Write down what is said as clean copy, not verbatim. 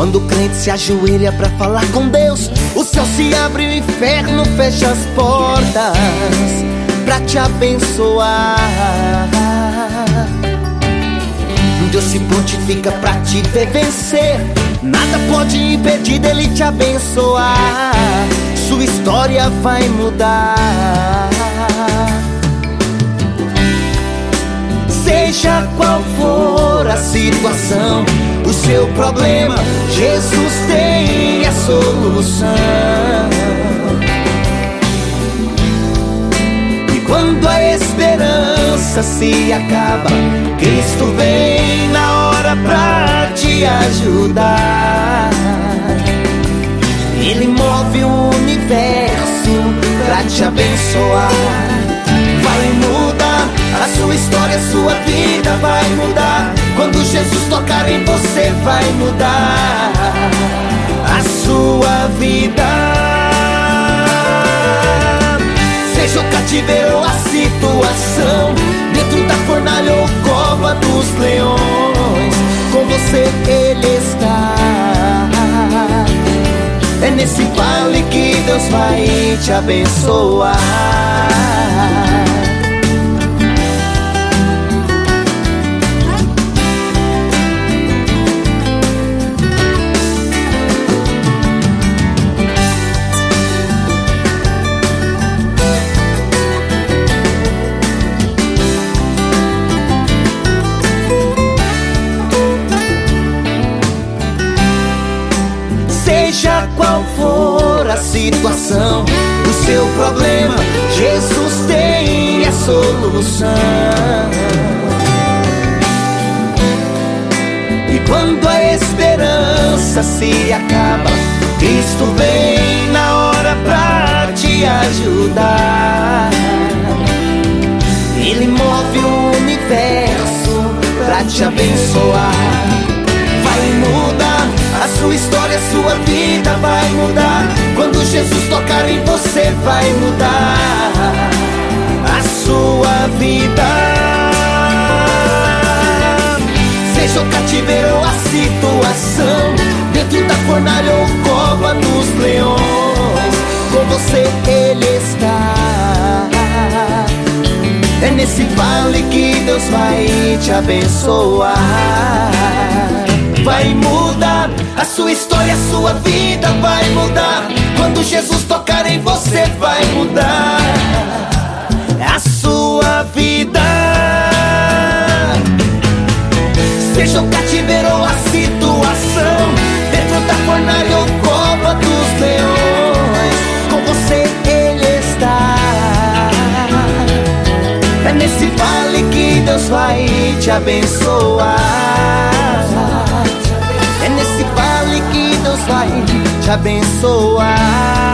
Quando o crente se ajoelha pra falar com Deus, o céu se abre e o inferno fecha as portas pra te abençoar. Deus se prontifica pra te ver vencer. Nada pode impedir dele te abençoar. Sua história vai mudar. Seja qual for a situação, o seu problema, Jesus tem a solução. E quando a esperança se acaba, Cristo vem na hora pra te ajudar. Ele move o universo pra te abençoar. Vai mudar a sua história, a sua vida vai mudar. Quando Jesus tocar em você, vai mudar a sua vida. Seja o cativeiro ou a situação, dentro da fornalha ou cova dos leões, com você Ele está. É nesse vale que Deus vai te abençoar. Seja qual for a situação, o seu problema, Jesus tem a solução. E quando a esperança se acaba, Cristo vem na hora pra te ajudar. Ele move o universo pra te abençoar. Vai mudar a sua história, a sua vida vai mudar. Quando Jesus tocar em você, vai mudar a sua vida. Seja o cativeiro ou a situação, dentro da fornalha ou cova dos leões, com você Ele está. É nesse vale que Deus vai te abençoar. Vai mudar a sua história, a sua vida vai mudar. Quando Jesus tocar em você, vai mudar a sua vida. Seja o cativeiro ou a situação, dentro da fornalha ou cova dos leões, com você Ele está. É nesse vale que Deus vai te abençoar. É nesse vale que Deus vai te abençoar.